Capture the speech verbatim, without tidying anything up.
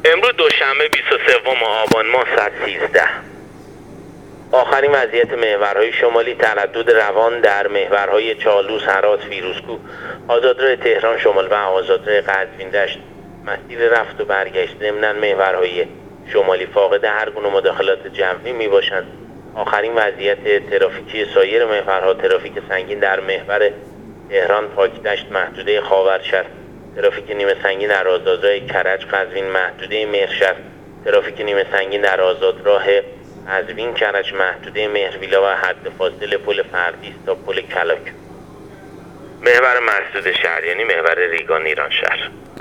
امروز دوشنبه بیست و سوم آبان ماه ساعت سیزده. آخرین وضعیت محورهای شمالی: تردد روان در محورهای چالوس، هرات، فیروزکوه، آزادراه تهران شمال و آزادراه قزوین دشت مسیر رفت و برگشت. ضمناً محورهای شمالی فاقد هر گونه مداخلات جوی می باشند. آخرین وضعیت ترافیکی سایر محورها: ترافیک سنگین در محور تهران پاکدشت محدوده خاورشهر، ترافیک نیمه سنگین در آزادراه کرج قزوین محدوده مهرشهر، ترافیک نیمه سنگین در آزادراه قزوین کرج محدوده مهرویلا و حد فاصل پل فردیس تا پل کلاک. محور مسدود شهر یعنی محور ریگان ایران شهر.